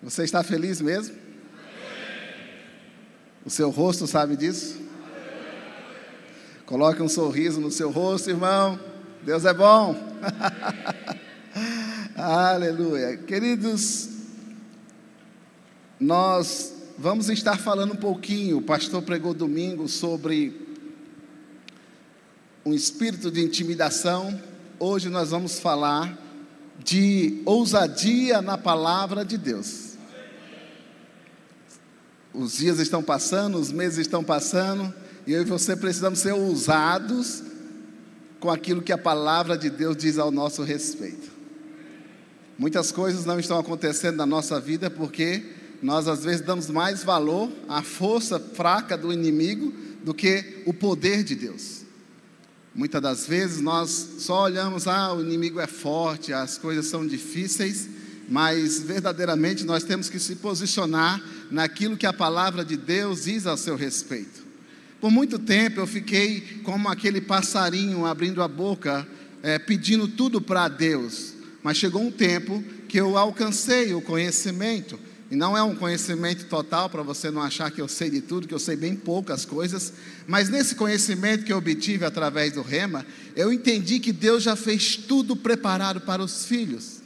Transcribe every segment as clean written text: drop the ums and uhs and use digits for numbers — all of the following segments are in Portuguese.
Você está feliz mesmo? O seu rosto sabe disso? Coloque um sorriso no seu rosto, irmão. Deus é bom. Aleluia. Queridos, nós vamos estar falando um pouquinho. O pastor pregou domingo sobre um espírito de intimidação. Hoje nós vamos falar de ousadia na palavra de Deus. Os dias estão passando, os meses estão passando, e eu e você precisamos ser ousados com aquilo que a palavra de Deus diz ao nosso respeito. Muitas coisas não estão acontecendo na nossa vida porque nós às vezes damos mais valor à força fraca do inimigo do que o poder de Deus. Muitas das vezes nós só olhamos, o inimigo é forte, as coisas são difíceis, mas verdadeiramente nós temos que se posicionar naquilo que a palavra de Deus diz ao seu respeito. Por muito tempo eu fiquei como aquele passarinho abrindo a boca, pedindo tudo para Deus, mas chegou um tempo que eu alcancei o conhecimento, e não é um conhecimento total, para você não achar que eu sei de tudo, que eu sei bem poucas coisas, mas nesse conhecimento que eu obtive através do Rema, eu entendi que Deus já fez tudo preparado para os filhos.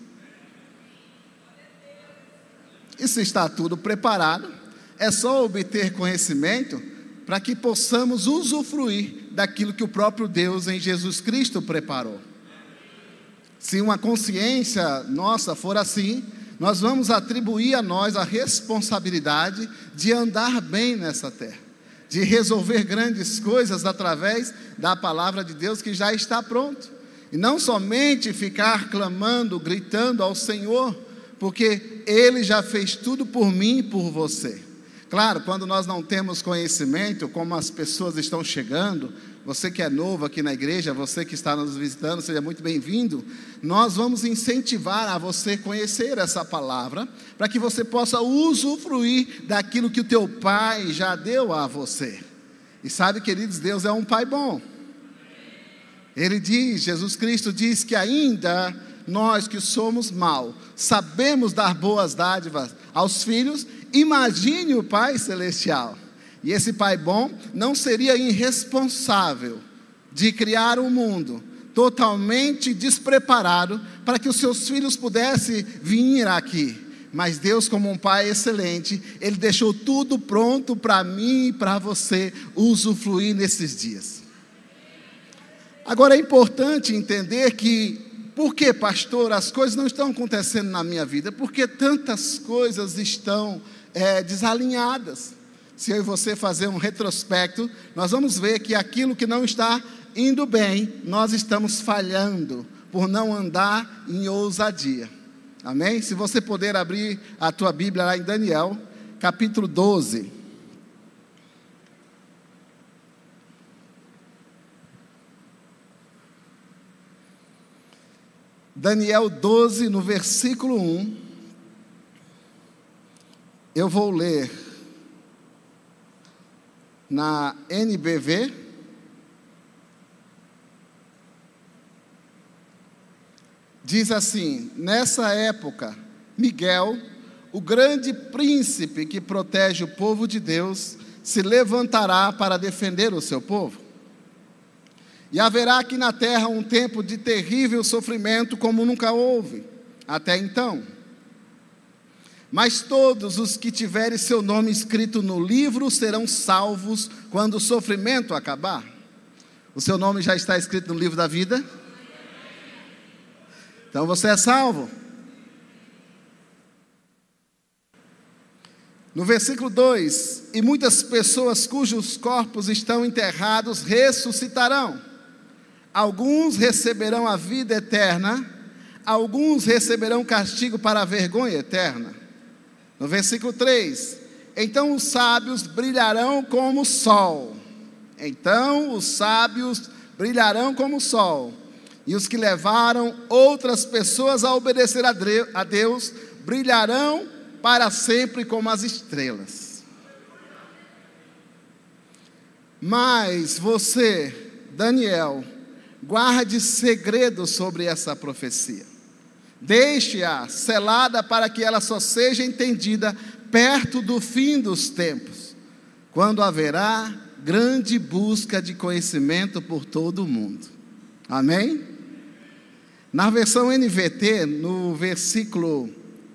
Isso está tudo preparado, é só obter conhecimento para que possamos usufruir daquilo que o próprio Deus em Jesus Cristo preparou. Se uma consciência nossa for assim, nós vamos atribuir a nós a responsabilidade de andar bem nessa terra, de resolver grandes coisas através da palavra de Deus que já está pronto, e não somente ficar clamando, gritando ao Senhor, porque Ele já fez tudo por mim e por você. Claro, quando nós não temos conhecimento, como as pessoas estão chegando, você que é novo aqui na igreja, você que está nos visitando, seja muito bem-vindo. Nós vamos incentivar a você conhecer essa palavra, para que você possa usufruir daquilo que o teu Pai já deu a você. E sabe, queridos, Deus é um Pai bom. Ele diz, Jesus Cristo diz que ainda nós que somos maus, sabemos dar boas dádivas aos filhos. Imagine o Pai Celestial. E esse Pai bom não seria irresponsável de criar um mundo totalmente despreparado para que os seus filhos pudessem vir aqui. Mas Deus, como um Pai excelente, Ele deixou tudo pronto para mim e para você usufruir nesses dias. Agora é importante entender que, por que, pastor, as coisas não estão acontecendo na minha vida? Porque tantas coisas estão desalinhadas. Se eu e você fazer um retrospecto, nós vamos ver que aquilo que não está indo bem, nós estamos falhando por não andar em ousadia. Amém? Se você puder abrir a tua Bíblia lá em Daniel, capítulo 12. Daniel 12, no versículo 1, eu vou ler na NBV, diz assim: nessa época, Miguel, o grande príncipe que protege o povo de Deus, se levantará para defender o seu povo. E haverá aqui na terra um tempo de terrível sofrimento como nunca houve até então. Mas todos os que tiverem seu nome escrito no livro serão salvos quando o sofrimento acabar. O seu nome já está escrito no livro da vida? Então você é salvo. No versículo 2: e muitas pessoas cujos corpos estão enterrados ressuscitarão. Alguns receberão a vida eterna, alguns receberão castigo para a vergonha eterna. No versículo 3: então os sábios brilharão como o sol. Então os sábios brilharão como o sol. E os que levaram outras pessoas a obedecer a Deus brilharão para sempre como as estrelas. Mas você, Daniel, guarde segredo sobre essa profecia. Deixe-a selada para que ela só seja entendida perto do fim dos tempos, quando haverá grande busca de conhecimento por todo o mundo. Amém? Na versão NVT, no versículo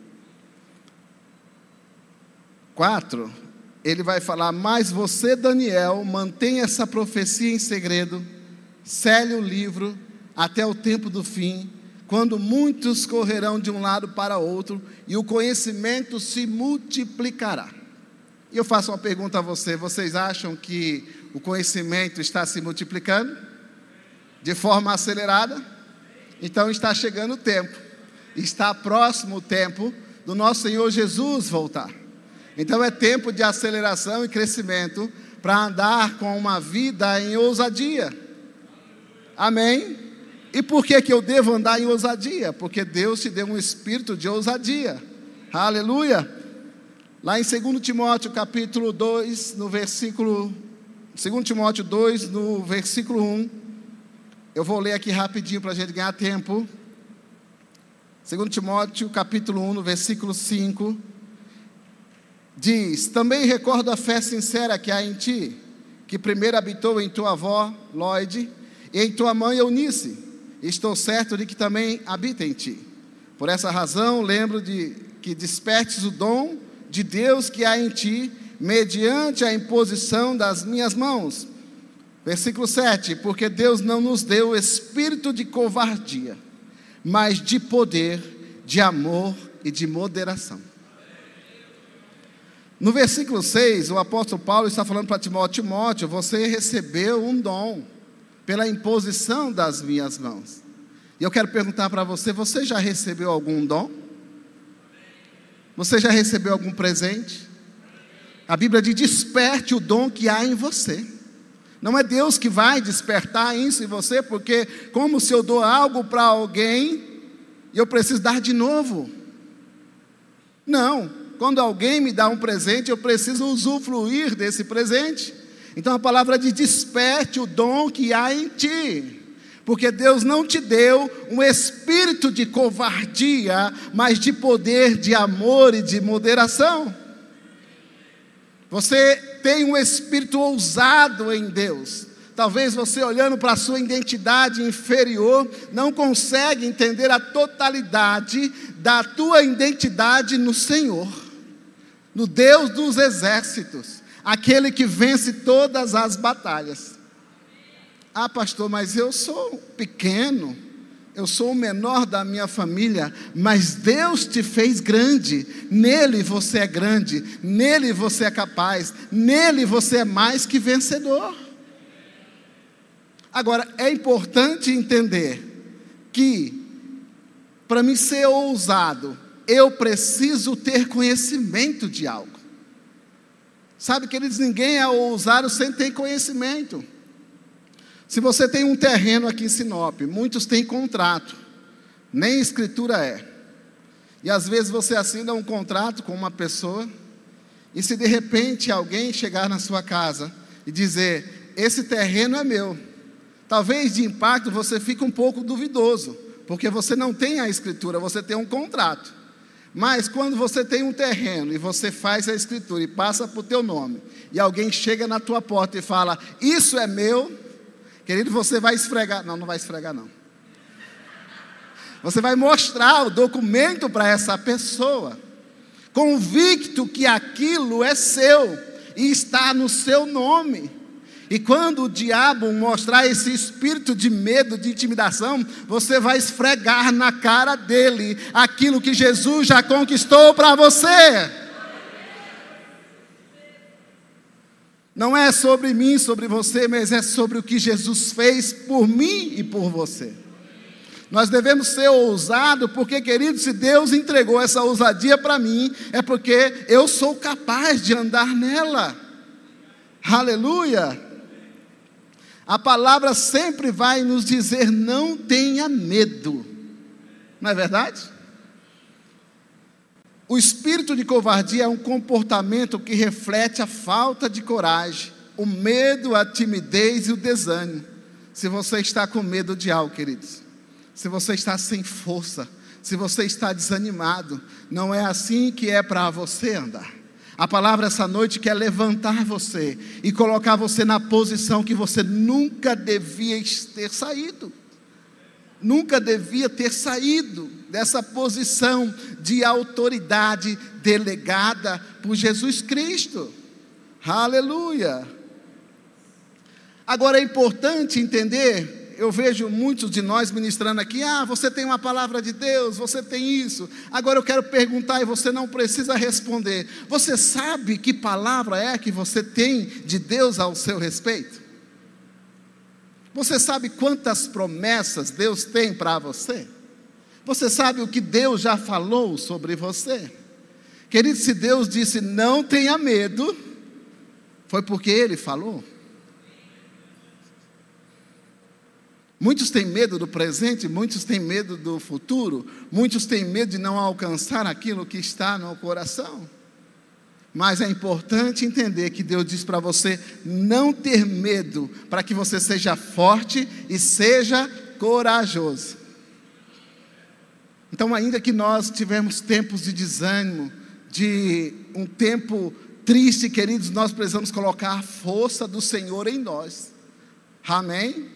4, ele vai falar: mas você, Daniel, mantém essa profecia em segredo, cele o livro até o tempo do fim, quando muitos correrão de um lado para outro e o conhecimento se multiplicará. E eu faço uma pergunta a vocês acham que o conhecimento está se multiplicando de forma acelerada? Então está chegando o tempo, está próximo o tempo do nosso Senhor Jesus voltar. Então é tempo de aceleração e crescimento para andar com uma vida em ousadia. Amém? E por que eu devo andar em ousadia? Porque Deus te deu um espírito de ousadia. Aleluia! Lá em 2 Timóteo capítulo 2, no versículo 2 Timóteo 2, no versículo 1, eu vou ler aqui rapidinho para a gente ganhar tempo. 2 Timóteo capítulo 1, no versículo 5, diz: também recordo a fé sincera que há em ti, que primeiro habitou em tua avó, Lóide, e em tua mãe, Eunice. Estou certo de que também habita em ti. Por essa razão, lembro de que despertes o dom de Deus que há em ti, mediante a imposição das minhas mãos. Versículo 7, porque Deus não nos deu espírito de covardia, mas de poder, de amor e de moderação. No versículo 6, o apóstolo Paulo está falando para Timóteo: Timóteo, você recebeu um dom pela imposição das minhas mãos. E eu quero perguntar para você: você já recebeu algum dom? Você já recebeu algum presente? A Bíblia diz: desperte o dom que há em você. Não é Deus que vai despertar isso em você, porque como se eu dou algo para alguém e eu preciso dar de novo. Não, quando alguém me dá um presente, eu preciso usufruir desse presente. Então a palavra diz: desperte o dom que há em ti. Porque Deus não te deu um espírito de covardia, mas de poder, de amor e de moderação. Você tem um espírito ousado em Deus. Talvez você, olhando para a sua identidade inferior, não consegue entender a totalidade da tua identidade no Senhor, no Deus dos exércitos, aquele que vence todas as batalhas. Ah, pastor, mas eu sou pequeno, eu sou o menor da minha família, mas Deus te fez grande, nele você é grande, nele você é capaz, nele você é mais que vencedor. Agora, é importante entender que, para mim ser ousado, eu preciso ter conhecimento de algo. Sabe, queridos, ninguém é ousado sem ter conhecimento. Se você tem um terreno aqui em Sinop, muitos têm contrato, nem escritura é. E às vezes você assina um contrato com uma pessoa, e se de repente alguém chegar na sua casa e dizer: esse terreno é meu, talvez de impacto você fique um pouco duvidoso, porque você não tem a escritura, você tem um contrato. Mas quando você tem um terreno e você faz a escritura e passa para o teu nome, e alguém chega na tua porta e fala: isso é meu, querido, você vai esfregar. Não vai esfregar não. Você vai mostrar o documento para essa pessoa, convicto que aquilo é seu e está no seu nome. E quando o diabo mostrar esse espírito de medo, de intimidação, você vai esfregar na cara dele aquilo que Jesus já conquistou para você. Não é sobre mim, sobre você, mas é sobre o que Jesus fez por mim e por você. Nós devemos ser ousados, porque, querido, se Deus entregou essa ousadia para mim, é porque eu sou capaz de andar nela. Aleluia! A palavra sempre vai nos dizer: não tenha medo. Não é verdade? O espírito de covardia é um comportamento que reflete a falta de coragem, o medo, a timidez e o desânimo. Se você está com medo de algo, queridos, se você está sem força, se você está desanimado, não é assim que é para você andar. A palavra essa noite quer levantar você e colocar você na posição que você nunca devia ter saído. Nunca devia ter saído dessa posição de autoridade delegada por Jesus Cristo. Aleluia! Agora é importante entender, eu vejo muitos de nós ministrando aqui, você tem uma palavra de Deus, você tem isso. Agora eu quero perguntar e você não precisa responder. Você sabe que palavra é que você tem de Deus ao seu respeito? Você sabe quantas promessas Deus tem para você? Você sabe o que Deus já falou sobre você? Querido, se Deus disse não tenha medo, foi porque Ele falou. Muitos têm medo do presente, muitos têm medo do futuro, muitos têm medo de não alcançar aquilo que está no coração. Mas é importante entender que Deus diz para você não ter medo, para que você seja forte e seja corajoso. Então, ainda que nós tivemos tempos de desânimo, de um tempo triste, queridos, nós precisamos colocar a força do Senhor em nós. Amém?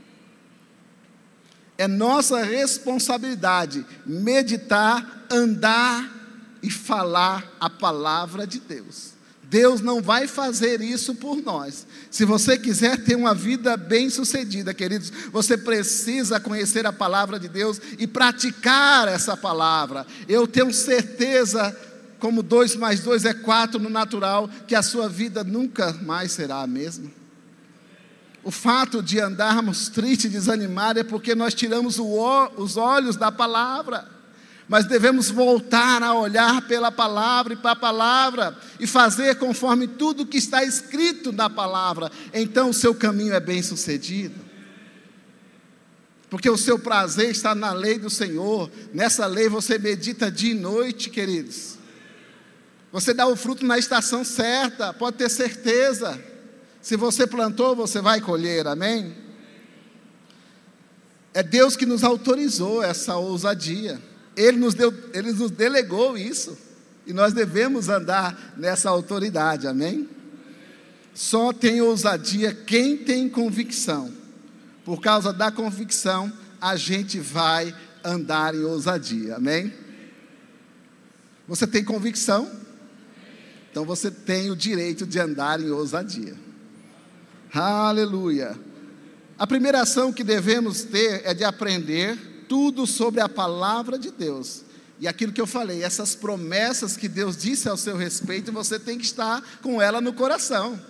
É nossa responsabilidade meditar, andar e falar a palavra de Deus. Deus não vai fazer isso por nós. Se você quiser ter uma vida bem-sucedida, queridos, você precisa conhecer a palavra de Deus e praticar essa palavra. Eu tenho certeza, como 2 mais 2 é 4 no natural, que a sua vida nunca mais será a mesma. O fato de andarmos tristes e desanimados é porque nós tiramos os olhos da palavra. Mas devemos voltar a olhar pela palavra e para a palavra e fazer conforme tudo que está escrito na palavra. Então o seu caminho é bem sucedido. Porque o seu prazer está na lei do Senhor. Nessa lei você medita dia e noite, queridos. Você dá o fruto na estação certa, pode ter certeza. Se você plantou, você vai colher, amém? É Deus que nos autorizou essa ousadia. Ele nos delegou isso. E nós devemos andar nessa autoridade, amém? Só tem ousadia quem tem convicção. Por causa da convicção, a gente vai andar em ousadia, amém? Você tem convicção? Então você tem o direito de andar em ousadia. Aleluia. A primeira ação que devemos ter é de aprender tudo sobre a palavra de Deus. E aquilo que eu falei, essas promessas que Deus disse ao seu respeito, você tem que estar com ela no coração.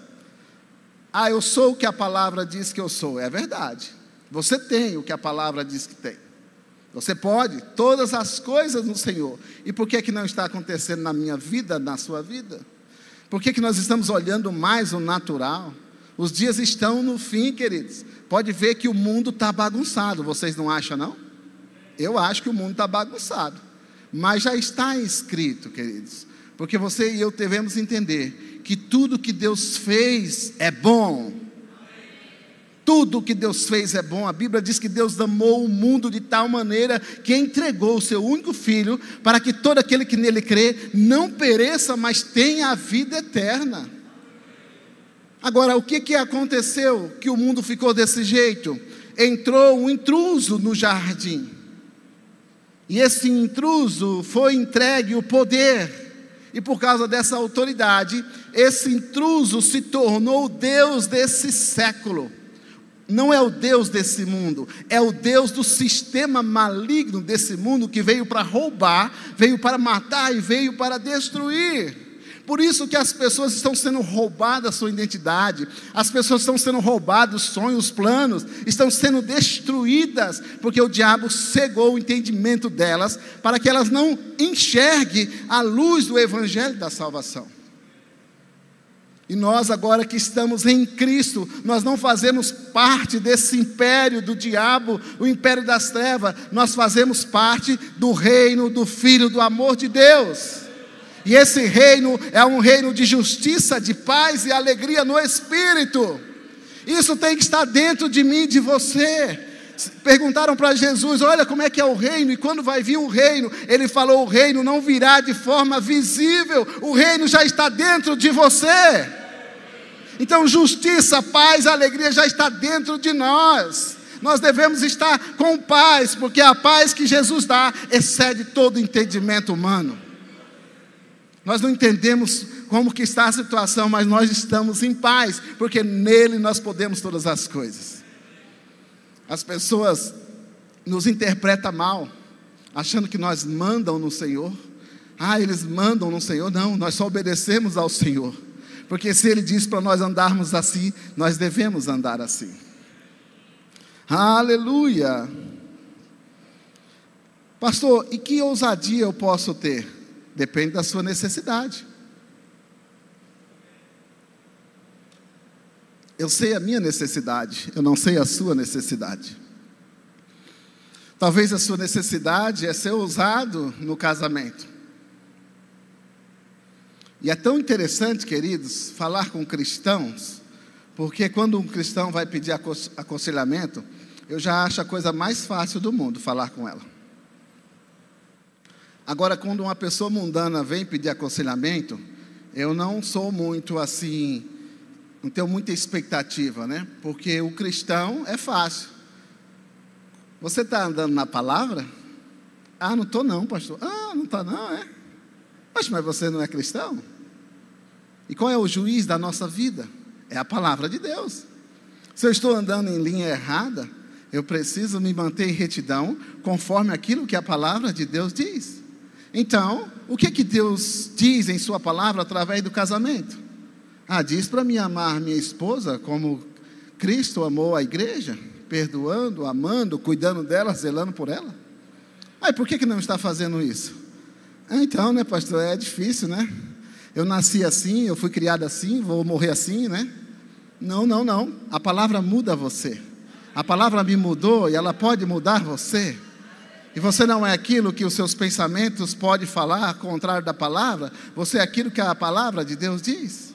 Eu sou o que a palavra diz que eu sou. É verdade. Você tem o que a palavra diz que tem. Você pode todas as coisas no Senhor. E por que não está acontecendo na minha vida, na sua vida? Por que nós estamos olhando mais o natural? Os dias estão no fim, queridos. Pode ver que o mundo está bagunçado. Vocês não acham, não? Eu acho que o mundo está bagunçado. Mas já está escrito, queridos. Porque você e eu devemos entender que tudo que Deus fez é bom. Tudo que Deus fez é bom. A Bíblia diz que Deus amou o mundo de tal maneira que entregou o seu único filho para que todo aquele que nele crê não pereça, mas tenha a vida eterna. Agora, o que aconteceu que o mundo ficou desse jeito? Entrou um intruso no jardim. E esse intruso foi entregue o poder. E por causa dessa autoridade, esse intruso se tornou o Deus desse século. Não é o Deus desse mundo, é o Deus do sistema maligno desse mundo que veio para roubar, veio para matar e veio para destruir. Por isso que as pessoas estão sendo roubadas sua identidade, as pessoas estão sendo roubadas sonhos, planos, estão sendo destruídas, porque o diabo cegou o entendimento delas, para que elas não enxerguem a luz do evangelho da salvação. E nós agora que estamos em Cristo, nós não fazemos parte desse império do diabo, o império das trevas, nós fazemos parte do reino do Filho do amor de Deus. E esse reino é um reino de justiça, de paz e alegria no Espírito. Isso tem que estar dentro de mim e de você. Perguntaram para Jesus: olha como é que é o reino, e quando vai vir o reino? Ele falou: o reino não virá de forma visível, o reino já está dentro de você. Então justiça, paz, alegria já está dentro de nós. Nós devemos estar com paz, porque a paz que Jesus dá excede todo entendimento humano. Nós não entendemos como que está a situação, mas nós estamos em paz, porque nele nós podemos todas as coisas. As pessoas nos interpretam mal, achando que nós mandam no Senhor. Eles mandam no Senhor. Não, nós só obedecemos ao Senhor, porque se Ele diz para nós andarmos assim, nós devemos andar assim. Aleluia. Pastor, e que ousadia eu posso ter? Depende da sua necessidade. Eu sei a minha necessidade, eu não sei a sua necessidade. Talvez a sua necessidade é ser ousado no casamento. E é tão interessante, queridos, falar com cristãos, porque quando um cristão vai pedir aconselhamento, eu já acho a coisa mais fácil do mundo falar com ela. Agora, quando uma pessoa mundana vem pedir aconselhamento, eu não sou muito assim, não tenho muita expectativa, né? Porque o cristão é fácil. Você está andando na palavra? Não estou não, pastor. Não está não, é? Mas você não é cristão? E qual é o juiz da nossa vida? É a palavra de Deus. Se eu estou andando em linha errada, eu preciso me manter em retidão, conforme aquilo que a palavra de Deus diz. Então, o que Deus diz em sua palavra através do casamento? Diz para mim amar minha esposa como Cristo amou a igreja, perdoando, amando, cuidando dela, zelando por ela. Por que não está fazendo isso? Então, né, pastor, é difícil, né? Eu nasci assim, eu fui criado assim, vou morrer assim, né? Não. A palavra muda você. A palavra me mudou e ela pode mudar você. E você não é aquilo que os seus pensamentos podem falar, ao contrário da palavra. Você é aquilo que a palavra de Deus diz.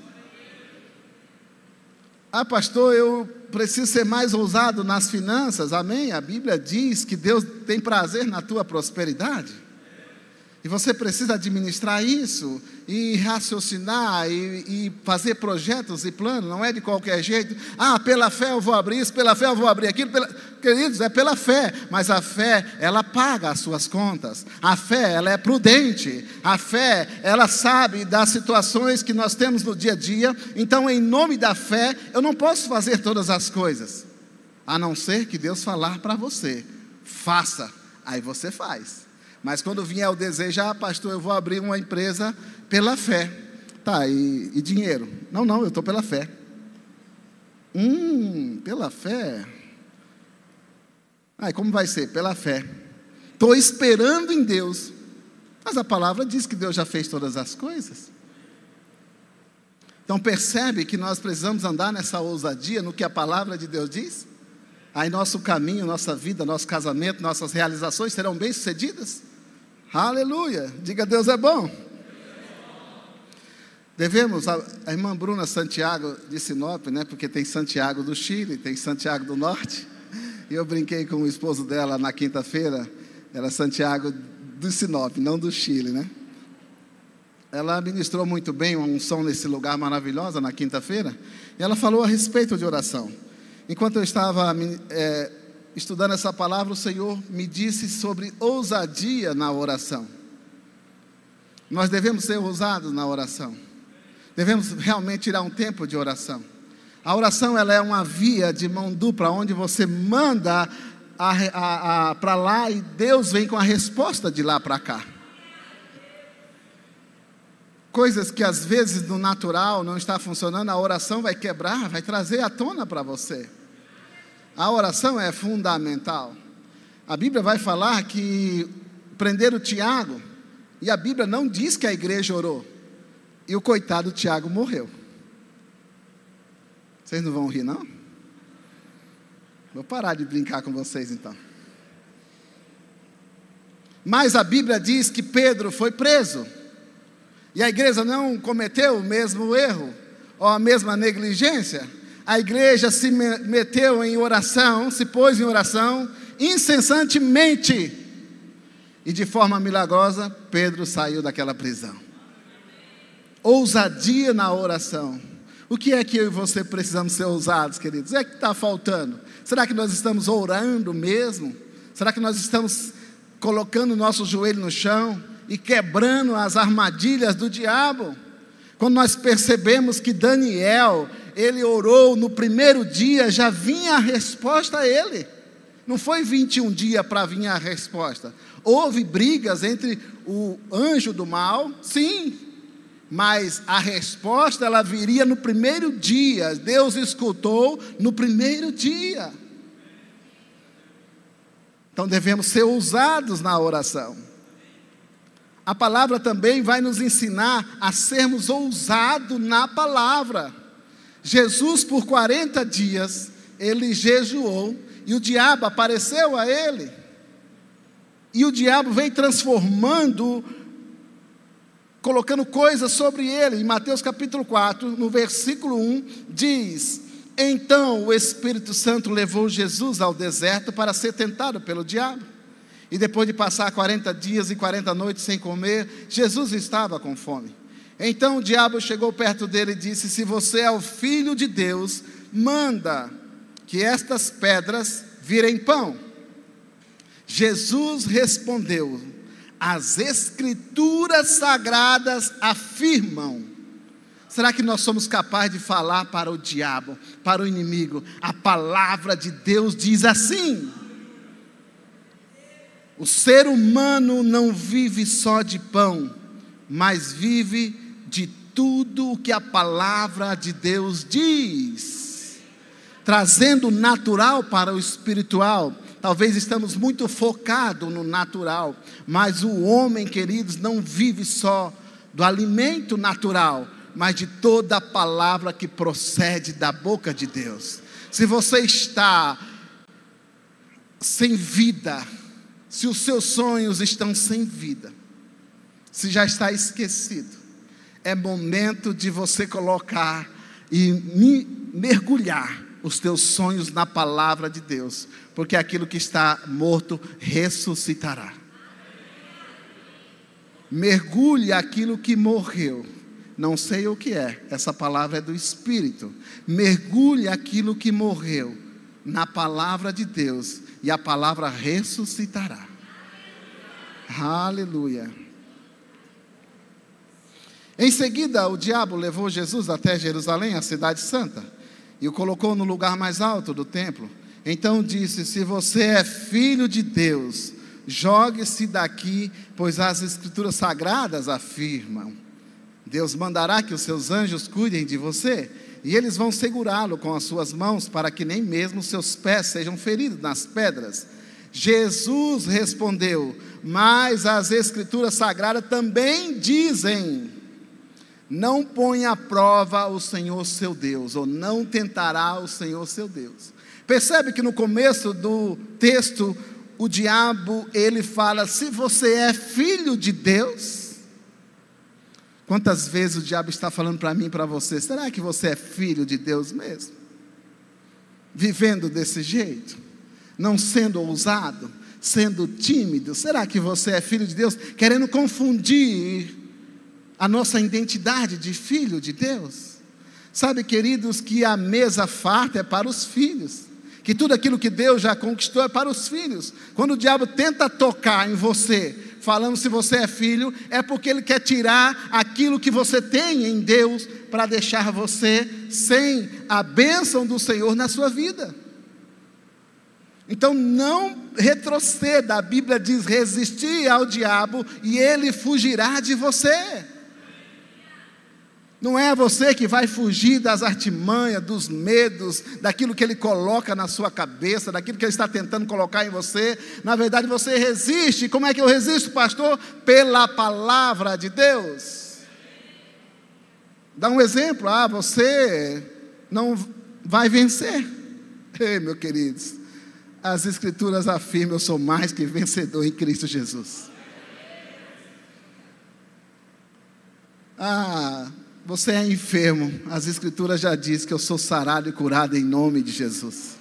Pastor, eu preciso ser mais ousado nas finanças. Amém? A Bíblia diz que Deus tem prazer na tua prosperidade. E você precisa administrar isso, e raciocinar, e fazer projetos e planos, não é de qualquer jeito. Pela fé eu vou abrir isso, pela fé eu vou abrir aquilo. Queridos, é pela fé, mas a fé, ela paga as suas contas. A fé, ela é prudente. A fé, ela sabe das situações que nós temos no dia a dia. Então, em nome da fé, eu não posso fazer todas as coisas, a não ser que Deus falar para você, faça, aí você faz. Mas quando vier o desejo, pastor, eu vou abrir uma empresa pela fé. E dinheiro? Não, eu estou pela fé. Pela fé? E como vai ser? Pela fé. Estou esperando em Deus. Mas a palavra diz que Deus já fez todas as coisas. Então percebe que nós precisamos andar nessa ousadia, no que a palavra de Deus diz? Aí nosso caminho, nossa vida, nosso casamento, nossas realizações serão bem-sucedidas? Aleluia, diga Deus é bom. Devemos, a irmã Bruna Santiago de Sinop, né, porque tem Santiago do Chile, tem Santiago do Norte, e eu brinquei com o esposo dela na quinta-feira, era Santiago do Sinop, não do Chile, né? Ela ministrou muito bem uma unção nesse lugar maravilhosa na quinta-feira, e ela falou a respeito de oração. Enquanto eu estava estudando essa palavra, o Senhor me disse sobre ousadia na oração. Nós devemos ser ousados na oração. Devemos realmente tirar um tempo de oração. A oração, ela é uma via de mão dupla, onde você manda para lá e Deus vem com a resposta de lá para cá. Coisas que às vezes no natural não está funcionando, a oração vai quebrar, vai trazer à tona para você. A oração é fundamental. A Bíblia vai falar que prenderam Tiago, e a Bíblia não diz que a igreja orou, e o coitado Tiago morreu. Vocês não vão rir, não? Vou parar de brincar com vocês então. Mas a Bíblia diz que Pedro foi preso, e a igreja não cometeu o mesmo erro, ou a mesma negligência. A igreja se meteu em oração, se pôs em oração incessantemente. E de forma milagrosa, Pedro saiu daquela prisão. Ousadia na oração. O que é que eu e você precisamos ser ousados, queridos? É que está faltando. Será que nós estamos orando mesmo? Será que nós estamos colocando o nosso joelho no chão e quebrando as armadilhas do diabo? Quando nós percebemos que Daniel, ele orou no primeiro dia, já vinha a resposta a ele. Não foi 21 dias para vir a resposta. Houve brigas entre o anjo do mal, sim, mas a resposta ela viria no primeiro dia. Deus escutou no primeiro dia. Então devemos ser ousados na oração. A palavra também vai nos ensinar a sermos ousados na palavra. Jesus, por 40 dias, ele jejuou e o diabo apareceu a ele. E o diabo vem transformando, colocando coisas sobre ele. Em Mateus capítulo 4, no versículo 1, diz: então o Espírito Santo levou Jesus ao deserto para ser tentado pelo diabo. E depois de passar 40 dias e 40 noites sem comer, Jesus estava com fome. Então o diabo chegou perto dele e disse: se você é o Filho de Deus, manda que estas pedras virem pão. Jesus respondeu: as Escrituras Sagradas afirmam. Será que nós somos capazes de falar para o diabo, para o inimigo? A palavra de Deus diz assim. O ser humano não vive só de pão, mas vive de tudo o que a palavra de Deus diz. Trazendo o natural para o espiritual. Talvez estamos muito focados no natural, mas o homem, queridos, não vive só do alimento natural, mas de toda a palavra que procede da boca de Deus. Se você está sem vida, se os seus sonhos estão sem vida, se já está esquecido, é momento de você colocar e mergulhar os teus sonhos na palavra de Deus, porque aquilo que está morto ressuscitará. Mergulhe aquilo que morreu. Não sei o que é, essa palavra é do Espírito. Mergulhe aquilo que morreu na palavra de Deus, e a palavra ressuscitará. Aleluia. Em seguida, o diabo levou Jesus até Jerusalém, a cidade santa, e o colocou no lugar mais alto do templo. Então disse: se você é filho de Deus, jogue-se daqui, pois as Escrituras Sagradas afirmam. Deus mandará que os seus anjos cuidem de você, e eles vão segurá-lo com as suas mãos, para que nem mesmo seus pés sejam feridos nas pedras. Jesus respondeu: mas as Escrituras Sagradas também dizem: não ponha à prova o Senhor seu Deus, ou não tentará o Senhor seu Deus. Percebe que no começo do texto, o diabo, ele fala: se você é filho de Deus. Quantas vezes o diabo está falando para mim e para você: será que você é filho de Deus mesmo? Vivendo desse jeito, não sendo ousado, sendo tímido. Será que você é filho de Deus? Querendo confundir a nossa identidade de filho de Deus. Sabe, queridos, que a mesa farta é para os filhos, que tudo aquilo que Deus já conquistou é para os filhos. Quando o diabo tenta tocar em você, falando se você é filho, é porque ele quer tirar aquilo que você tem em Deus, para deixar você sem a bênção do Senhor na sua vida. Então não retroceda. A Bíblia diz: resistir ao diabo e ele fugirá de você. Não é você que vai fugir das artimanhas, dos medos, daquilo que ele coloca na sua cabeça, daquilo que ele está tentando colocar em você. Na verdade, você resiste. Como é que eu resisto, pastor? Pela palavra de Deus. Dá um exemplo: você não vai vencer. Ei, meus queridos, as Escrituras afirmam: eu sou mais que vencedor em Cristo Jesus. Você é enfermo, as Escrituras já dizem que eu sou sarado e curado em nome de Jesus.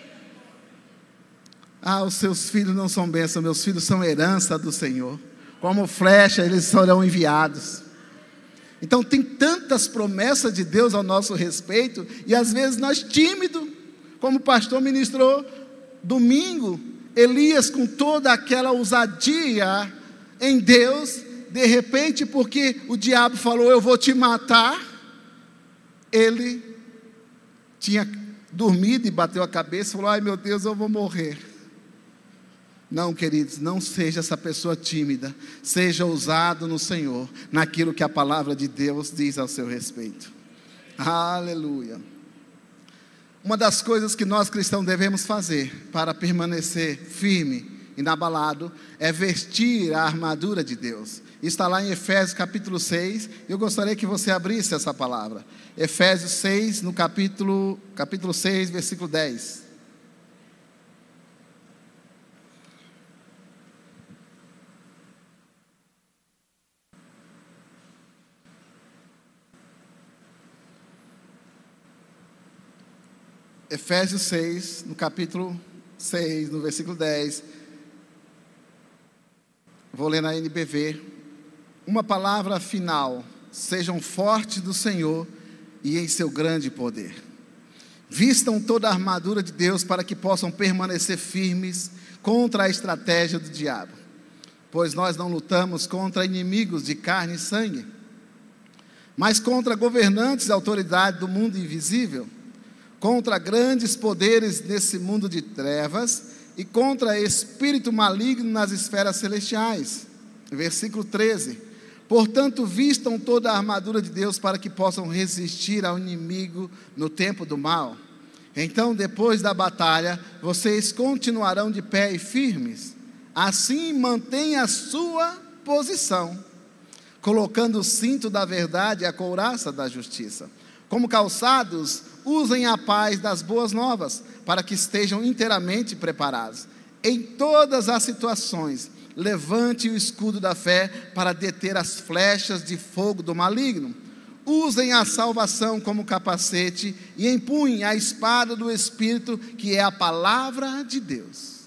Os seus filhos não são bênção, meus filhos são herança do Senhor. Como flecha, eles serão enviados. Então tem tantas promessas de Deus ao nosso respeito, e às vezes nós tímidos, como o pastor ministrou domingo, Elias com toda aquela ousadia em Deus, de repente, porque o diabo falou, eu vou te matar, ele tinha dormido e bateu a cabeça e falou, ai meu Deus, eu vou morrer. Não, queridos, não seja essa pessoa tímida, seja ousado no Senhor, naquilo que a palavra de Deus diz ao seu respeito. Aleluia. Uma das coisas que nós cristãos devemos fazer para permanecer firme, inabalado, é vestir a armadura de Deus. Está lá em Efésios capítulo 6, eu gostaria que você abrisse essa palavra. Efésios 6, no capítulo 6, versículo 10. Efésios 6, no capítulo 6, no versículo 10. Vou ler na NBV. Uma palavra final: sejam fortes do Senhor e em seu grande poder. Vistam toda a armadura de Deus para que possam permanecer firmes contra a estratégia do diabo. Pois nós não lutamos contra inimigos de carne e sangue, mas contra governantes e autoridades do mundo invisível, contra grandes poderes nesse mundo de trevas e contra espírito maligno nas esferas celestiais. Versículo 13. Portanto, vistam toda a armadura de Deus para que possam resistir ao inimigo no tempo do mal. Então, depois da batalha, vocês continuarão de pé e firmes. Assim, mantenha a sua posição, colocando o cinto da verdade e a couraça da justiça. Como calçados, usem a paz das boas novas, para que estejam inteiramente preparados. Em todas as situações, levante o escudo da fé para deter as flechas de fogo do maligno. Usem a salvação como capacete e empunhem a espada do Espírito, que é a palavra de Deus.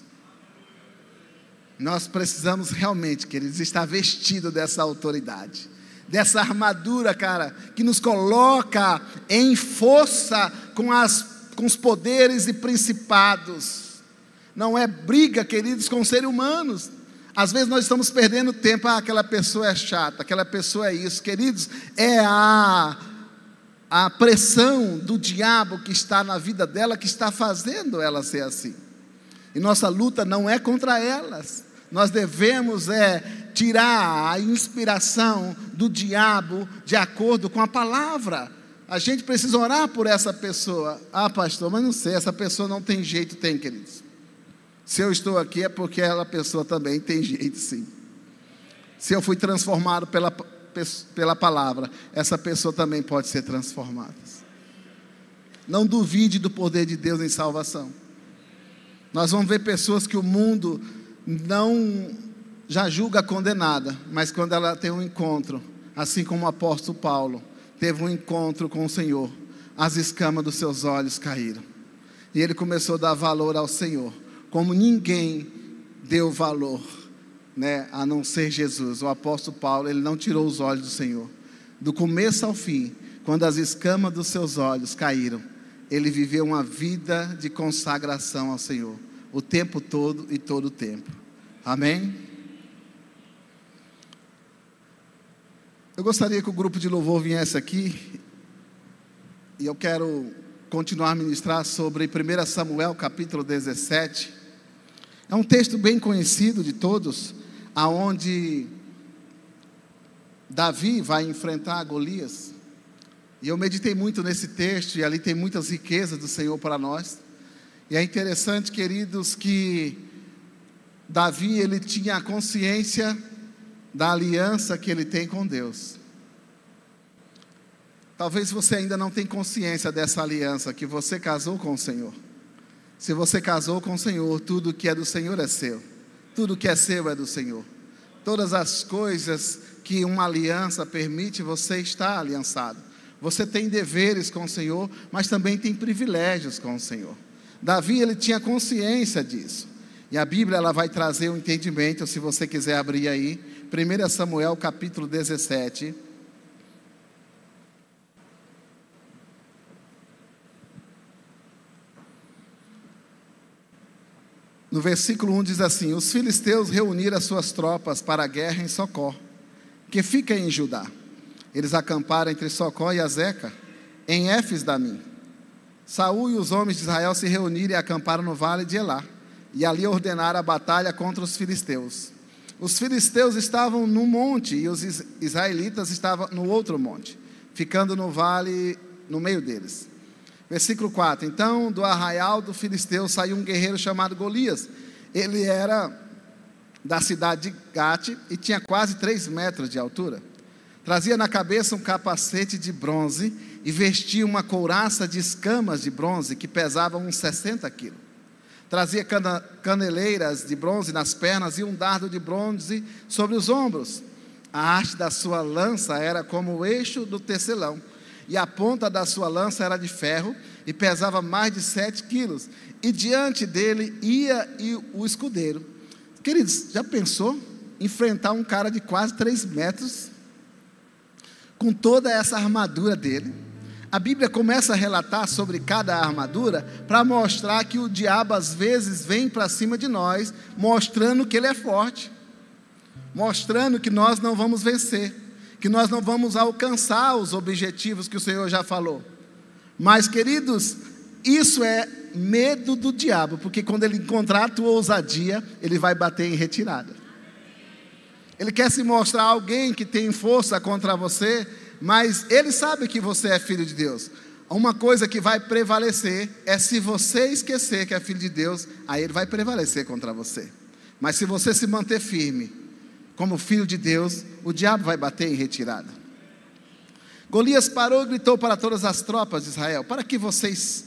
Nós precisamos realmente, queridos, estar vestidos dessa autoridade, dessa armadura, cara, que nos coloca em força com os poderes e principados. Não é briga, queridos, com seres humanos. Às vezes nós estamos perdendo tempo, aquela pessoa é chata, aquela pessoa é isso. Queridos, é a pressão do diabo que está na vida dela, que está fazendo ela ser assim. E nossa luta não é contra elas. Nós devemos tirar a inspiração do diabo de acordo com a palavra. A gente precisa orar por essa pessoa. Pastor, mas não sei, essa pessoa não tem jeito. Tem, queridos. Se eu estou aqui é porque aquela pessoa também tem jeito, sim. Se eu fui transformado pela palavra, essa pessoa também pode ser transformada. Não duvide do poder de Deus em salvação. Nós vamos ver pessoas que o mundo não já julga condenada, mas quando ela tem um encontro, assim como o apóstolo Paulo teve um encontro com o Senhor, as escamas dos seus olhos caíram, e ele começou a dar valor ao Senhor, como ninguém deu valor, a não ser Jesus. O apóstolo Paulo, ele não tirou os olhos do Senhor, do começo ao fim. Quando as escamas dos seus olhos caíram, ele viveu uma vida de consagração ao Senhor, o tempo todo e todo o tempo. Amém? Eu gostaria que o grupo de louvor viesse aqui, e eu quero continuar a ministrar sobre 1 Samuel capítulo 17, é um texto bem conhecido de todos, aonde Davi vai enfrentar Golias, e eu meditei muito nesse texto, e ali tem muitas riquezas do Senhor para nós, e é interessante, queridos, que Davi, ele tinha a consciência da aliança que ele tem com Deus. Talvez você ainda não tenha consciência dessa aliança, que você casou com o Senhor. Se você casou com o Senhor, tudo que é do Senhor é seu. Tudo que é seu é do Senhor. Todas as coisas que uma aliança permite, você está aliançado. Você tem deveres com o Senhor, mas também tem privilégios com o Senhor. Davi, ele tinha consciência disso. E a Bíblia, ela vai trazer um entendimento, se você quiser abrir aí, 1 Samuel capítulo 17. No versículo 1 diz assim: os filisteus reuniram as suas tropas para a guerra em Socó, que fica em Judá. Eles acamparam entre Socó e Azeca, em Éfes-Damim. Saul e os homens de Israel se reuniram e acamparam no vale de Elá, e ali ordenaram a batalha contra os filisteus. Os filisteus estavam num monte e os israelitas estavam no outro monte, ficando no vale no meio deles. Versículo 4: então do arraial do filisteu saiu um guerreiro chamado Golias. Ele era da cidade de Gate e tinha quase 3 metros de altura. Trazia na cabeça um capacete de bronze e vestia uma couraça de escamas de bronze que pesava uns 60 quilos. Trazia caneleiras de bronze nas pernas e um dardo de bronze sobre os ombros. A haste da sua lança era como o eixo do tecelão, e a ponta da sua lança era de ferro e pesava mais de 7 quilos. E diante dele ia o escudeiro. Queridos, já pensou enfrentar um cara de quase 3 metros com toda essa armadura dele? A Bíblia começa a relatar sobre cada armadura para mostrar que o diabo às vezes vem para cima de nós, mostrando que ele é forte, mostrando que nós não vamos vencer, que nós não vamos alcançar os objetivos que o Senhor já falou. Mas, queridos, isso é medo do diabo, porque quando ele encontrar a tua ousadia, ele vai bater em retirada. Ele quer se mostrar alguém que tem força contra você, mas ele sabe que você é filho de Deus. Uma coisa que vai prevalecer é se você esquecer que é filho de Deus, aí ele vai prevalecer contra você. Mas se você se manter firme como filho de Deus, o diabo vai bater em retirada. Golias parou e gritou para todas as tropas de Israel: para que vocês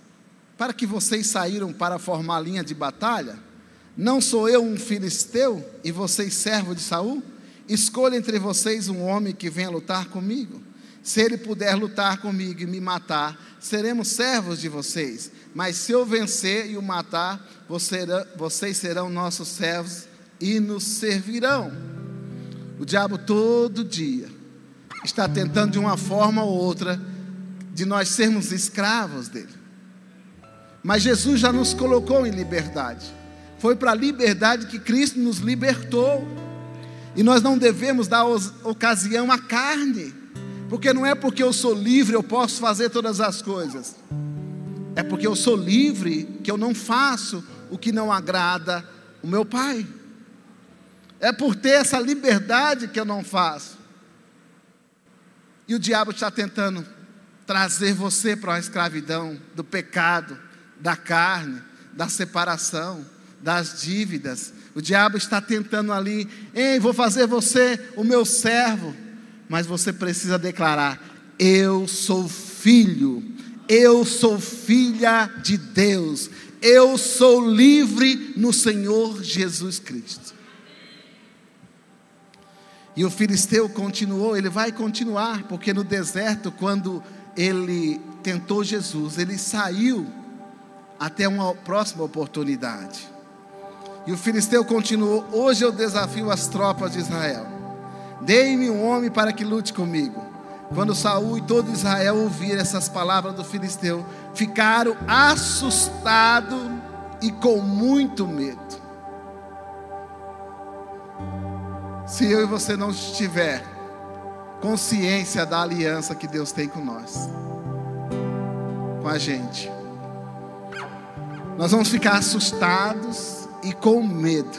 saíram para formar linha de batalha? Não sou eu um filisteu e vocês servo de Saul? Escolha entre vocês um homem que venha lutar comigo. Se ele puder lutar comigo e me matar, seremos servos de vocês. Mas se eu vencer e o matar, vocês serão nossos servos e nos servirão. O diabo todo dia está tentando de uma forma ou outra de nós sermos escravos dele. Mas Jesus já nos colocou em liberdade. Foi para a liberdade que Cristo nos libertou. E nós não devemos dar ocasião à carne, porque não é porque eu sou livre eu posso fazer todas as coisas. É porque eu sou livre que eu não faço o que não agrada o meu Pai. É por ter essa liberdade que eu não faço. E o diabo está tentando trazer você para a escravidão do pecado, da carne, da separação, das dívidas. O diabo está tentando ali: ei, vou fazer você o meu servo. Mas você precisa declarar: eu sou filho, eu sou filha de Deus, eu sou livre no Senhor Jesus Cristo. E o filisteu continuou, ele vai continuar, porque no deserto, quando ele tentou Jesus, ele saiu até uma próxima oportunidade. E o filisteu continuou: hoje eu desafio as tropas de Israel. Dei-me um homem para que lute comigo. Quando Saul e todo Israel ouviram essas palavras do filisteu, ficaram assustados e com muito medo. Se eu e você não tiver consciência da aliança que Deus tem com nós, com a gente, nós vamos ficar assustados e com medo.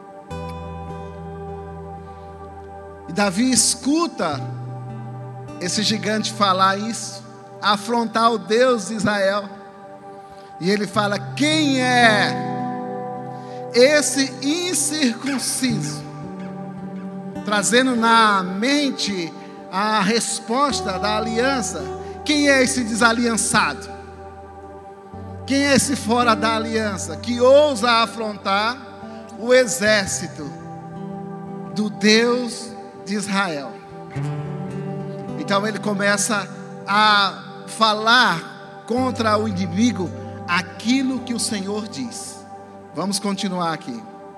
E Davi escuta esse gigante falar isso, afrontar o Deus de Israel, e ele fala: quem é esse incircunciso? Trazendo na mente a resposta da aliança. Quem é esse desaliançado? Quem é esse fora da aliança que ousa afrontar o exército do Deus de Israel? Então ele começa a falar contra o inimigo aquilo que o Senhor diz. Vamos continuar aqui.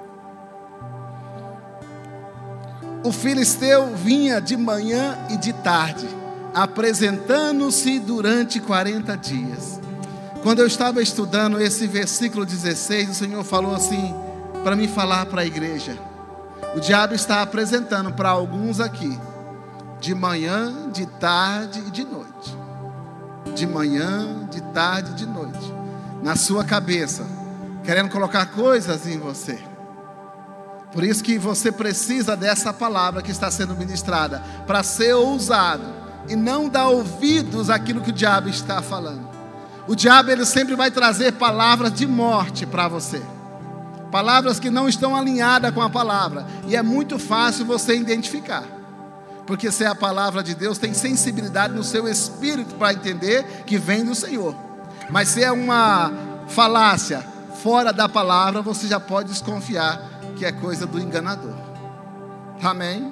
O filisteu vinha de manhã e de tarde, apresentando-se durante 40 dias. Quando eu estava estudando esse versículo 16, o Senhor falou assim, para mim falar para a igreja. O diabo está apresentando para alguns aqui, de manhã, de tarde e de noite. De manhã, de tarde e de noite. Na sua cabeça, querendo colocar coisas em você. Por isso que você precisa dessa palavra que está sendo ministrada, para ser ousado e não dar ouvidos àquilo que o diabo está falando. O diabo, ele sempre vai trazer palavras de morte para você, palavras que não estão alinhadas com a palavra, e é muito fácil você identificar, porque se é a palavra de Deus, tem sensibilidade no seu espírito para entender que vem do Senhor. Mas se é uma falácia fora da palavra, você já pode desconfiar que é coisa do enganador. Amém?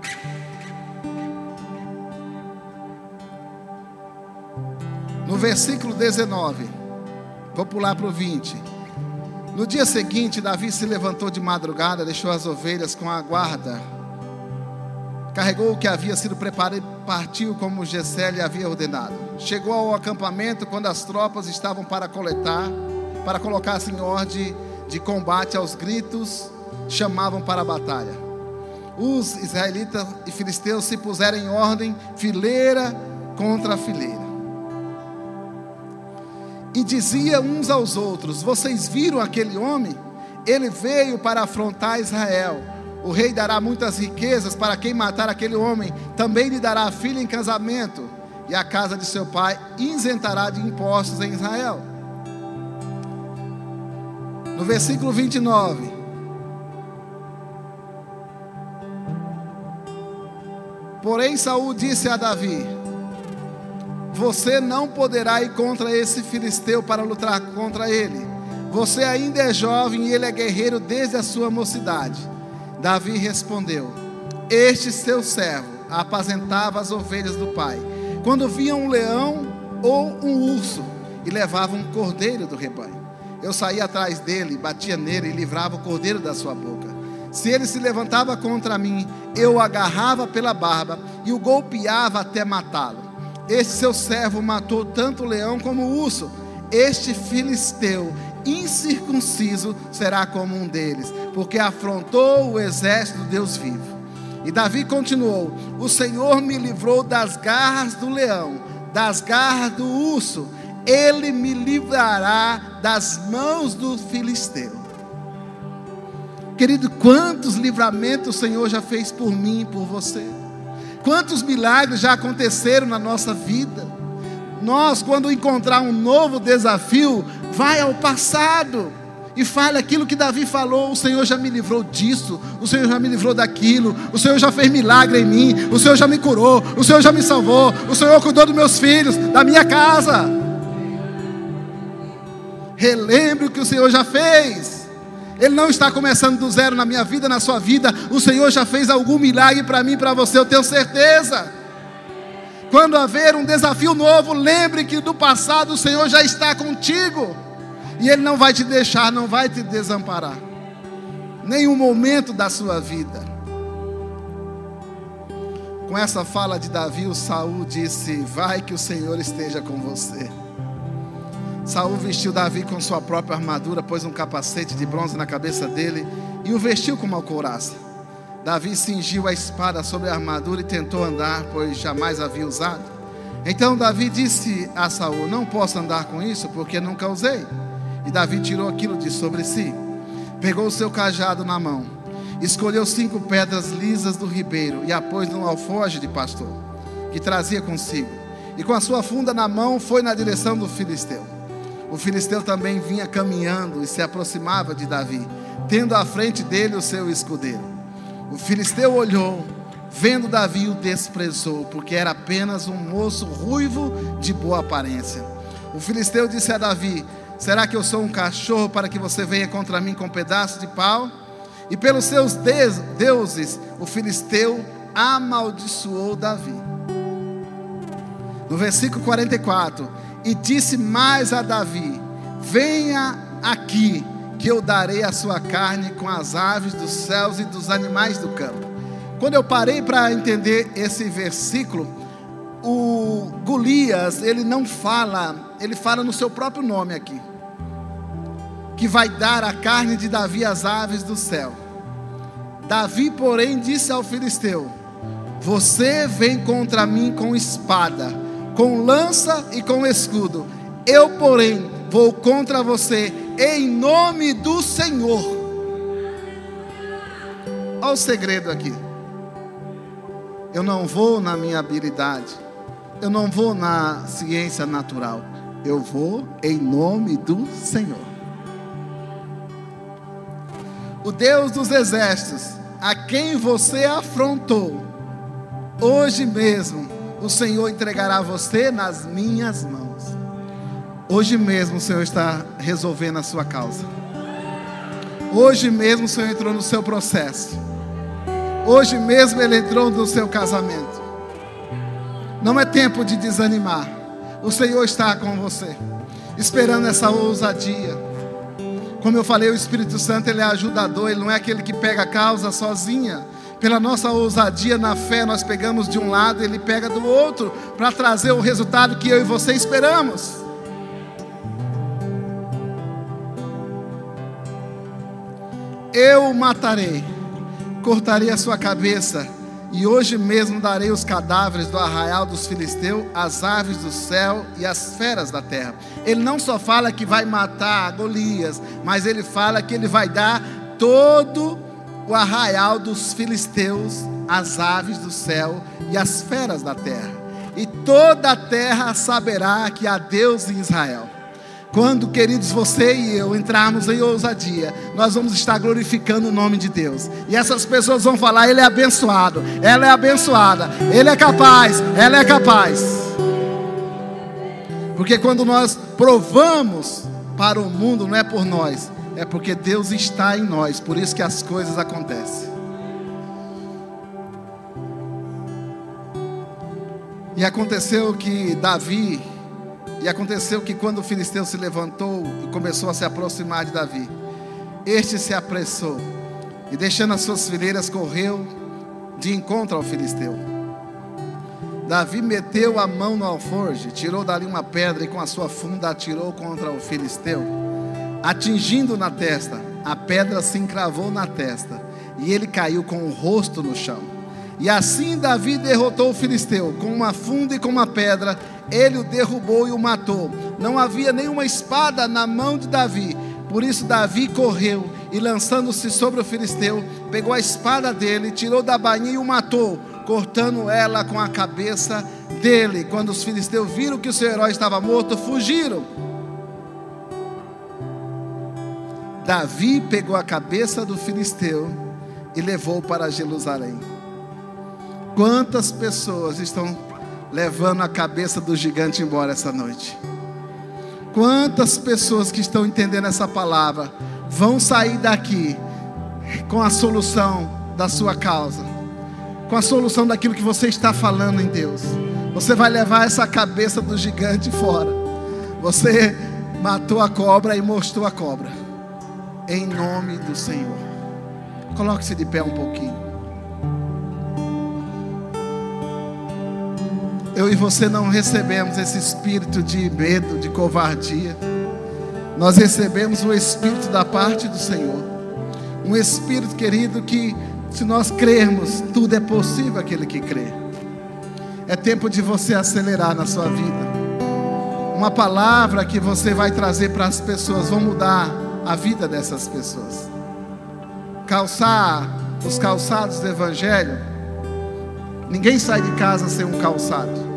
No versículo 19, vou pular para o 20. No dia seguinte, Davi se levantou de madrugada, deixou as ovelhas com a guarda, carregou o que havia sido preparado e partiu como Jessé lhe havia ordenado. Chegou ao acampamento quando as tropas estavam para colocar-se em ordem de combate. Aos gritos chamavam para a batalha. Os israelitas e filisteus se puseram em ordem, fileira contra fileira, e diziam uns aos outros: vocês viram aquele homem? Ele veio para afrontar Israel. O rei dará muitas riquezas para quem matar aquele homem. Também lhe dará a filha em casamento, e a casa de seu pai isentará de impostos em Israel. No versículo 29, porém Saul disse a Davi: você não poderá ir contra esse filisteu para lutar contra ele. Você ainda é jovem e ele é guerreiro desde a sua mocidade. Davi respondeu: este seu servo apacentava as ovelhas do pai, quando via um leão ou um urso, e levava um cordeiro do rebanho. Eu saía atrás dele, batia nele e livrava o cordeiro da sua boca. Se ele se levantava contra mim, eu o agarrava pela barba e o golpeava até matá-lo. Este seu servo matou tanto o leão como o urso. Este filisteu incircunciso será como um deles, porque afrontou o exército do Deus vivo. E Davi continuou: o Senhor me livrou das garras do leão, das garras do urso. Ele me livrará das mãos do filisteu. Querido, quantos livramentos o Senhor já fez por mim e por você? Quantos milagres já aconteceram na nossa vida? Nós, quando encontrar um novo desafio, vai ao passado e fale aquilo que Davi falou: o Senhor já me livrou disso, o Senhor já me livrou daquilo, o Senhor já fez milagre em mim, o Senhor já me curou, o Senhor já me salvou, o Senhor cuidou dos meus filhos, da minha casa. Relembre o que o Senhor já fez. Ele não está começando do zero na minha vida, na sua vida. O Senhor já fez algum milagre para mim e para você, eu tenho certeza. Quando haver um desafio novo, lembre que do passado o Senhor já está contigo, e Ele não vai te deixar, não vai te desamparar, nenhum momento da sua vida. Com essa fala de Davi, o Saul disse: vai que o Senhor esteja com você. Saul vestiu Davi com sua própria armadura, pôs um capacete de bronze na cabeça dele e o vestiu com uma couraça. Davi cingiu a espada sobre a armadura e tentou andar, pois jamais havia usado. Então Davi disse a Saul: não posso andar com isso, porque nunca usei. E Davi tirou aquilo de sobre si, pegou o seu cajado na mão, escolheu 5 pedras lisas do ribeiro e a pôs num alforje de pastor que trazia consigo, e com a sua funda na mão foi na direção do filisteu. O filisteu também vinha caminhando e se aproximava de Davi, tendo à frente dele o seu escudeiro. O filisteu olhou, vendo Davi, o desprezou, porque era apenas um moço ruivo de boa aparência. O filisteu disse a Davi: será que eu sou um cachorro para que você venha contra mim com um pedaço de pau? E pelos seus deuses, o filisteu amaldiçoou Davi. No versículo 44, e disse mais a Davi: venha aqui, que eu darei a sua carne com as aves dos céus e dos animais do campo. Quando eu parei para entender esse versículo, o Golias, ele não fala, ele fala no seu próprio nome aqui, que vai dar a carne de Davi às aves do céu. Davi, porém, disse ao filisteu: você vem contra mim com espada, com lança e com escudo. Eu, porém, vou contra você em nome do Senhor. Olha o segredo aqui. Eu não vou na minha habilidade, eu não vou na ciência natural, eu vou em nome do Senhor. O Deus dos exércitos, a quem você afrontou, hoje mesmo o Senhor entregará você nas minhas mãos. Hoje mesmo o Senhor está resolvendo a sua causa. Hoje mesmo o Senhor entrou no seu processo. Hoje mesmo Ele entrou no seu casamento. Não é tempo de desanimar. O Senhor está com você, esperando essa ousadia. Como eu falei, o Espírito Santo, Ele é ajudador. Ele não é aquele que pega a causa sozinha. Pela nossa ousadia na fé, nós pegamos de um lado, Ele pega do outro, para trazer o resultado que eu e você esperamos. Eu o matarei, cortarei a sua cabeça, e hoje mesmo darei os cadáveres do arraial dos filisteus, as aves do céu e as feras da terra. Ele não só fala que vai matar Golias, mas ele fala que ele vai dar todo o arraial dos filisteus, as aves do céu e as feras da terra. E toda a terra saberá que há Deus em Israel. Quando, queridos, você e eu entrarmos em ousadia, nós vamos estar glorificando o nome de Deus. E essas pessoas vão falar: ele é abençoado, ela é abençoada, ele é capaz, ela é capaz. Porque quando nós provamos para o mundo, não é por nós, é porque Deus está em nós. Por isso que as coisas acontecem. E aconteceu que quando o filisteu se levantou e começou a se aproximar de Davi, este se apressou e, deixando as suas fileiras, correu de encontro ao filisteu. Davi meteu a mão no alforje, tirou dali uma pedra e com a sua funda atirou contra o filisteu, atingindo na testa. A pedra se encravou na testa e ele caiu com o rosto no chão. E assim Davi derrotou o filisteu, com uma funda e com uma pedra. Ele o derrubou e o matou. Não havia nenhuma espada na mão de Davi. Por isso Davi correu e, lançando-se sobre o filisteu, pegou a espada dele, tirou da bainha e o matou, cortando ela com a cabeça dele. Quando os filisteus viram que o seu herói estava morto, fugiram. Davi pegou a cabeça do filisteu e levou para Jerusalém. Quantas pessoas estão levando a cabeça do gigante embora essa noite? Quantas pessoas que estão entendendo essa palavra vão sair daqui com a solução da sua causa, com a solução daquilo que você está falando em Deus? Você vai levar essa cabeça do gigante fora. Você matou a cobra e mostrou a cobra, em nome do Senhor. Coloque-se de pé um pouquinho. Eu e você não recebemos esse espírito de medo, de covardia. Nós recebemos o espírito da parte do Senhor. Um espírito, querido, que se nós crermos, tudo é possível aquele que crê. É tempo de você acelerar na sua vida. Uma palavra que você vai trazer para as pessoas vai mudar a vida dessas pessoas. Calçar os calçados do Evangelho. Ninguém sai de casa sem um calçado.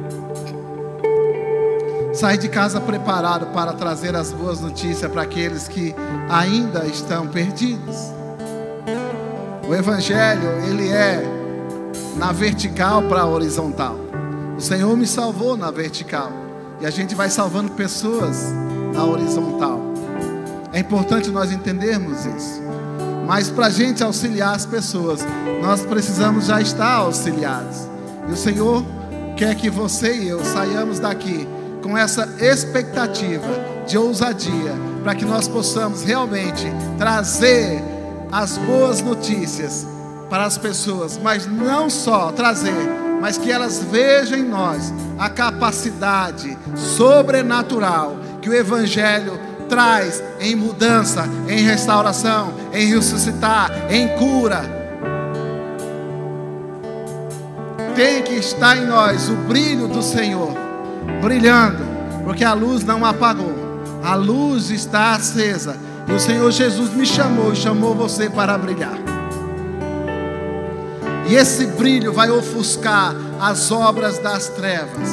Sai de casa preparado para trazer as boas notícias para aqueles que ainda estão perdidos. O Evangelho, ele é na vertical para a horizontal. O Senhor me salvou na vertical, e a gente vai salvando pessoas na horizontal. É importante nós entendermos isso. Mas para a gente auxiliar as pessoas, nós precisamos já estar auxiliados. E o Senhor quer que você e eu saiamos daqui com essa expectativa de ousadia, para que nós possamos realmente trazer as boas notícias para as pessoas, mas não só trazer, mas que elas vejam em nós a capacidade sobrenatural que o Evangelho traz em mudança, em restauração, em ressuscitar, em cura. Tem que estar em nós o brilho do Senhor, brilhando, porque a luz não apagou, a luz está acesa, e o Senhor Jesus me chamou e chamou você para brilhar. E esse brilho vai ofuscar as obras das trevas.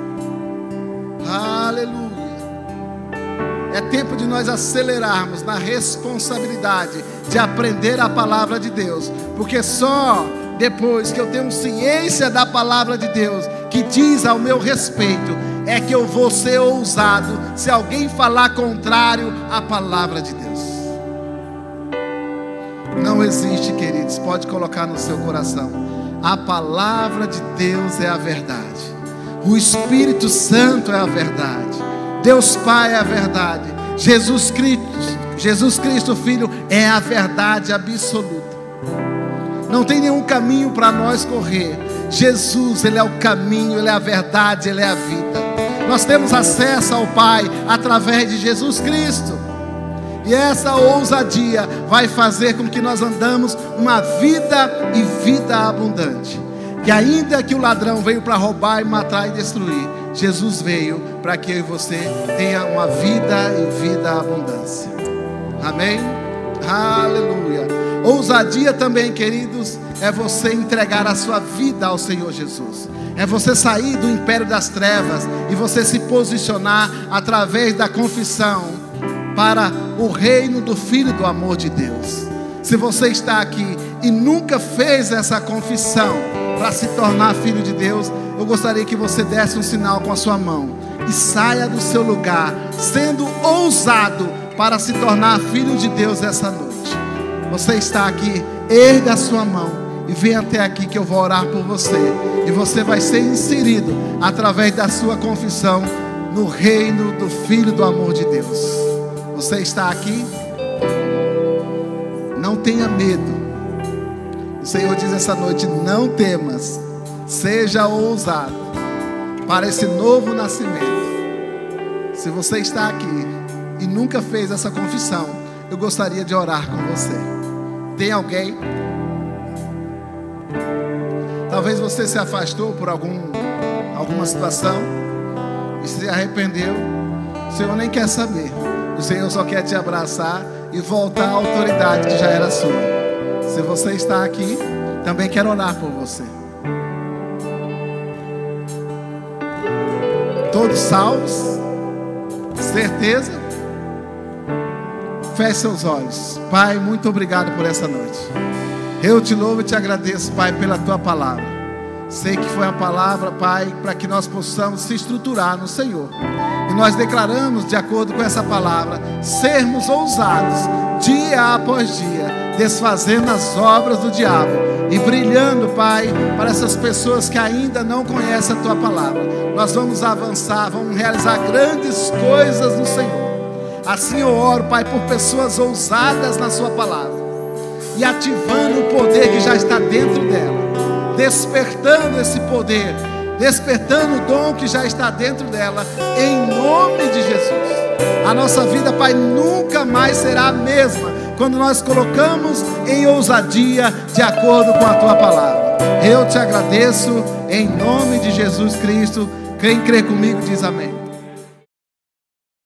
Aleluia. É tempo de nós acelerarmos na responsabilidade de aprender a palavra de Deus, porque só depois que eu tenho ciência da palavra de Deus, que diz ao meu respeito, é que eu vou ser ousado se alguém falar contrário à palavra de Deus. Não existe, queridos, pode colocar no seu coração, a palavra de Deus é a verdade, o Espírito Santo é a verdade, Deus Pai é a verdade, Jesus Cristo Filho é a verdade absoluta. Não tem nenhum caminho para nós correr. Jesus, Ele é o caminho, Ele é a verdade, Ele é a vida. Nós temos acesso ao Pai através de Jesus Cristo. E essa ousadia vai fazer com que nós andamos uma vida e vida abundante. Que ainda que o ladrão veio para roubar e matar e destruir, Jesus veio para que eu e você tenha uma vida e vida abundância. Amém? Aleluia. Ousadia também, queridos, é você entregar a sua vida ao Senhor Jesus. É você sair do império das trevas e você se posicionar através da confissão para o reino do Filho do amor de Deus. Se você está aqui e nunca fez essa confissão para se tornar filho de Deus, eu gostaria que você desse um sinal com a sua mão e saia do seu lugar, sendo ousado para se tornar filho de Deus essa noite. Você está aqui, erga a sua mão e vem até aqui que eu vou orar por você. E você vai ser inserido através da sua confissão no reino do Filho do amor de Deus. Você está aqui? Não tenha medo. O Senhor diz essa noite: não temas, seja ousado para esse novo nascimento. Se você está aqui e nunca fez essa confissão, eu gostaria de orar com você. Tem alguém? Talvez você se afastou por alguma situação e se arrependeu. O Senhor nem quer saber. O Senhor só quer te abraçar e voltar à autoridade que já era sua. Se você está aqui, também quero orar por você. Todos salvos? Certeza? Feche seus olhos. Pai, muito obrigado por essa noite. Eu te louvo e te agradeço, Pai, pela tua palavra. Sei que foi a palavra, Pai, para que nós possamos se estruturar no Senhor. E nós declaramos, de acordo com essa palavra, sermos ousados, dia após dia, desfazendo as obras do diabo e brilhando, Pai, para essas pessoas que ainda não conhecem a tua palavra. Nós vamos avançar, vamos realizar grandes coisas no Senhor. Assim eu oro, Pai, por pessoas ousadas na sua palavra e ativando o poder que já está dentro dela, despertando esse poder, despertando o dom que já está dentro dela, em nome de Jesus. A nossa vida, Pai, nunca mais será a mesma quando nós colocamos em ousadia de acordo com a tua palavra. Eu te agradeço em nome de Jesus Cristo. Quem crê comigo diz amém.